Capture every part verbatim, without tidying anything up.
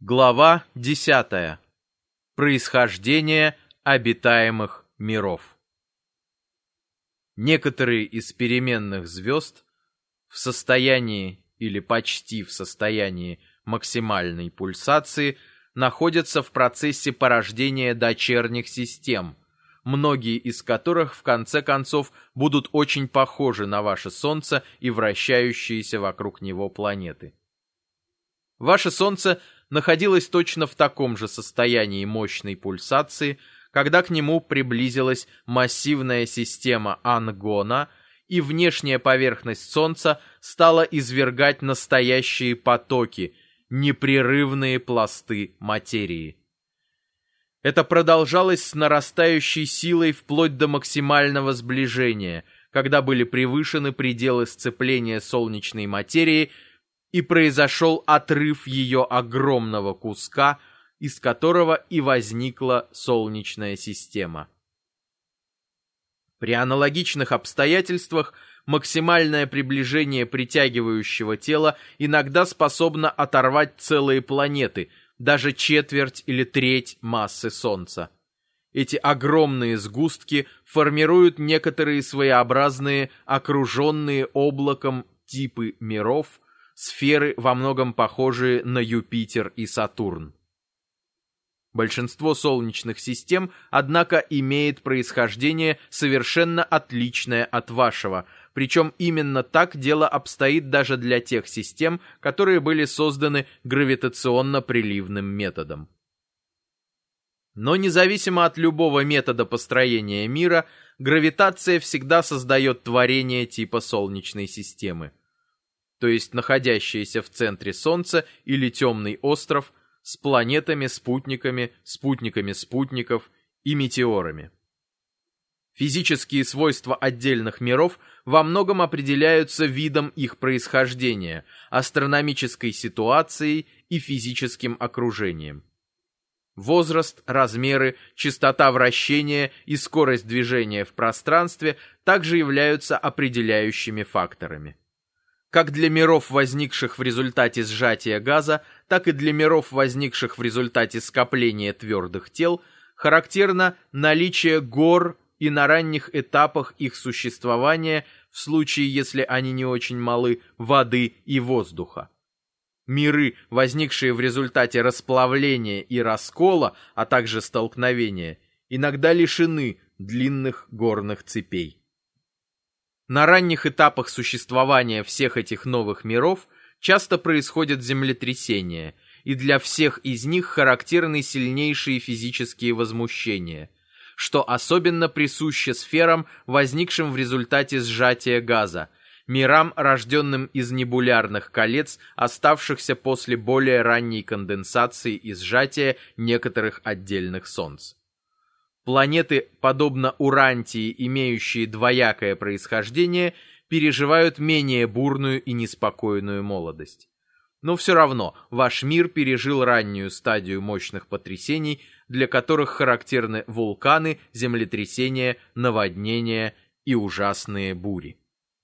Глава десятая. Происхождение обитаемых миров. Некоторые из переменных звезд в состоянии или почти в состоянии максимальной пульсации находятся в процессе порождения дочерних систем, многие из которых в конце концов будут очень похожи на ваше Солнце и вращающиеся вокруг него планеты. Ваше Солнце находилось точно в таком же состоянии мощной пульсации, когда к нему приблизилась массивная система Ангона, и внешняя поверхность Солнца стала извергать настоящие потоки, непрерывные пласты материи. Это продолжалось с нарастающей силой вплоть до максимального сближения, когда были превышены пределы сцепления солнечной материи, и произошел отрыв ее огромного куска, из которого и возникла Солнечная система. При аналогичных обстоятельствах максимальное приближение притягивающего тела иногда способно оторвать целые планеты, даже четверть или треть массы Солнца. Эти огромные сгустки формируют некоторые своеобразные окруженные облаком типы миров, сферы, во многом похожие на Юпитер и Сатурн. Большинство солнечных систем, однако, имеет происхождение совершенно отличное от вашего, причем именно так дело обстоит даже для тех систем, которые были созданы гравитационно-приливным методом. Но независимо от любого метода построения мира, гравитация всегда создает творение типа Солнечной системы, то есть находящееся в центре Солнца или темный остров с планетами, спутниками, спутниками спутников и метеорами. Физические свойства отдельных миров во многом определяются видом их происхождения, астрономической ситуацией и физическим окружением. Возраст, размеры, частота вращения и скорость движения в пространстве также являются определяющими факторами. Как для миров, возникших в результате сжатия газа, так и для миров, возникших в результате скопления твердых тел, характерно наличие гор и на ранних этапах их существования, в случае, если они не очень малы, воды и воздуха. Миры, возникшие в результате расплавления и раскола, а также столкновения, иногда лишены длинных горных цепей. На ранних этапах существования всех этих новых миров часто происходят землетрясения, и для всех из них характерны сильнейшие физические возмущения, что особенно присуще сферам, возникшим в результате сжатия газа, мирам, рожденным из небулярных колец, оставшихся после более ранней конденсации и сжатия некоторых отдельных солнц. Планеты, подобно Урантии, имеющие двоякое происхождение, переживают менее бурную и неспокойную молодость. Но все равно ваш мир пережил раннюю стадию мощных потрясений, для которых характерны вулканы, землетрясения, наводнения и ужасные бури.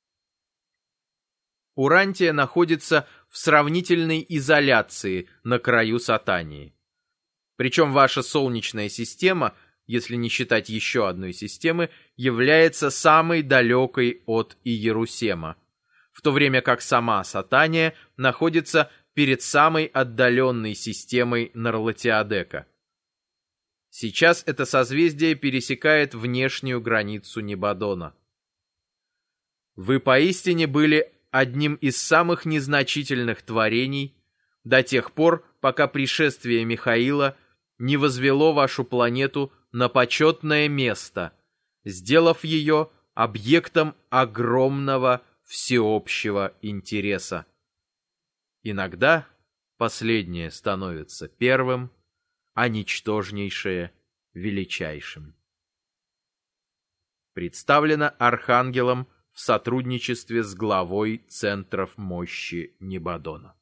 Урантия находится в сравнительной изоляции на краю Сатании. Причем ваша Солнечная система, если не считать еще одной системы, является самой далекой от Иерусема, в то время как сама Сатания находится перед самой отдаленной системой Нарлатиодека. Сейчас это созвездие пересекает внешнюю границу Небодона. Вы поистине были одним из самых незначительных творений до тех пор, пока пришествие Михаила не возвело вашу планету на почетное место, сделав ее объектом огромного всеобщего интереса. Иногда последнее становится первым, а ничтожнейшее — величайшим. Представлено Архангелом в сотрудничестве с главой Центров мощи Небодона.